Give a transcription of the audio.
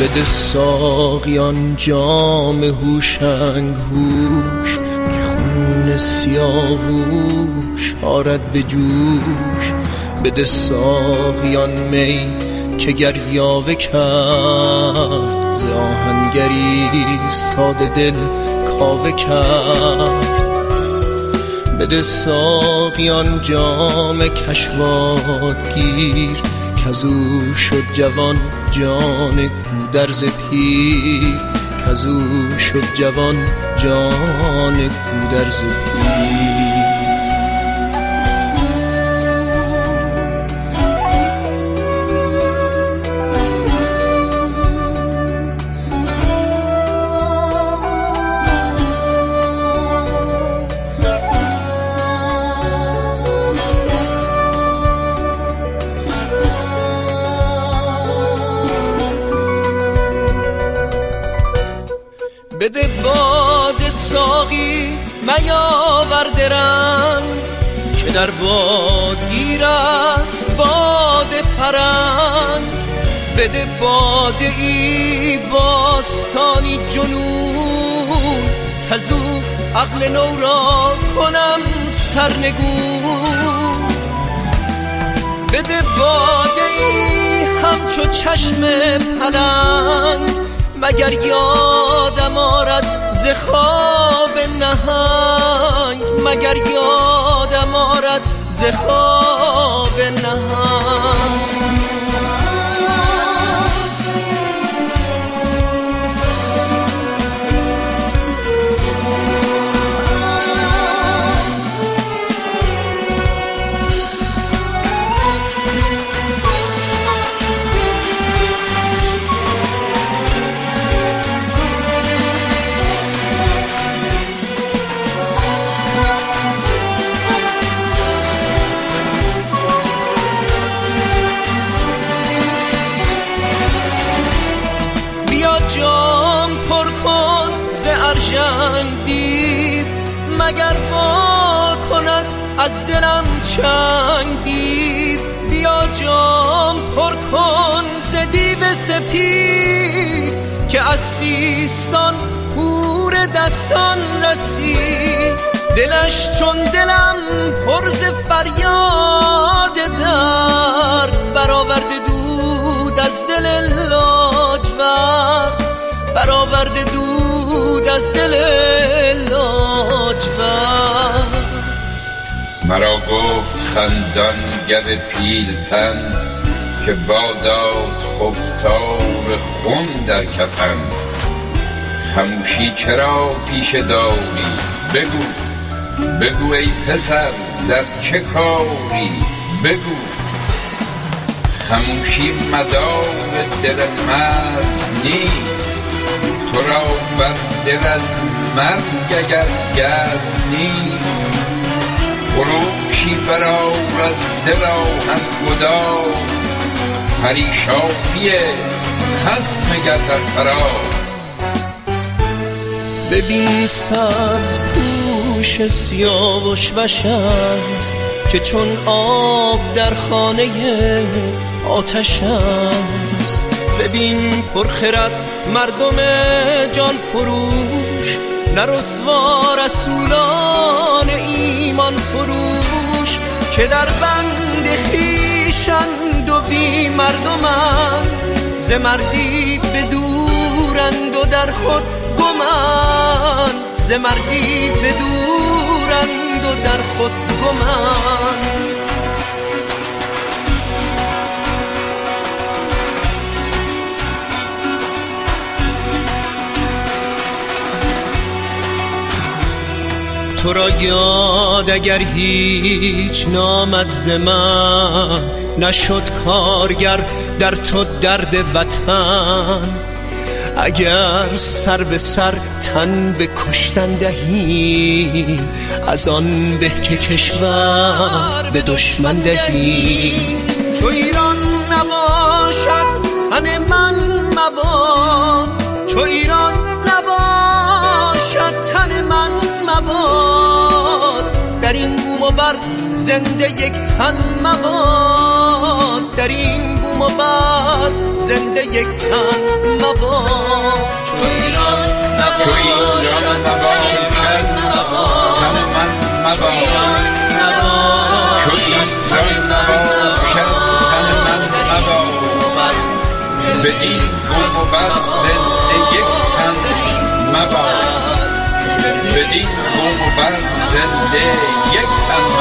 بده ساقیان جام هوشنگ هوش که خون سیاووش آرد به جوش. بده ساقیان می که گر یاوه کرد ز آهنگری ساده دل کاوه کرد. بده ساقیان جام کشوادگیر کزو شد جوان جان گودرز پیر. کزو شد جوان جان گودرز پیر. بده باد ساقی میاورد رنگ که در باد گیر است باد فرنگ. بده باده ای باستانی جنون کزو عقل نو را کنم سرنگون. بده باده ای همچو چشم پلنگ مگر یادم آرد ز خواب نهنگ. مگر یادم آرد ز خواب نهنگ. جام پر کن ز ارژنگ دیو مگر وا کند از دلم چنگ دیو. بیا جام پر کن ز دیو سپید که از سیستان پور دستان رسید. دلش چون دلم پر ز فریاد درد برآورده دود از دل لاجورد. برآورده دود از دل لاجورد. مرا گفت خندان گو پیلتن که باداد خفتار خون در کفن. خموشی چرا پیش داری بگو بگو ای پسر در چه کاری بگو. خموشی مدار دل مرد نیست تو را بر دل از مرگ اگر گرد نیست. خروشی برآر از دل آهن گداز پریشانی خصم گردن فراز. ببین سبز پوش سیاوش وش است که چون آب در خانه آتش است. ببین پرخرد مردم جان فروش نه رسوا رسولان ایمان فروش که در بند خویشند و بی مردمند ز مردی بدورند و در خود گمند. ز مردی بدورند و در خود گمند. تو را یاد اگر هیچ نامد ز من نشد کارگر در تو درد وطن. اگر سر به سر تن به کشتن دهی از آن به که کشور به دشمن دهی. چو ایران نباشد تن من مباد چو ایران نباشد تن من مباد. در این بوم و بر زنده یک تن مباد. در این بوم و بر زنده یک تن مباد. چو ایران نباشد تن من مباد چو ایران نباشد تن من مباد بدین بوم و بر زنده یک تن مباد بدین بوم و بر زنده یک تن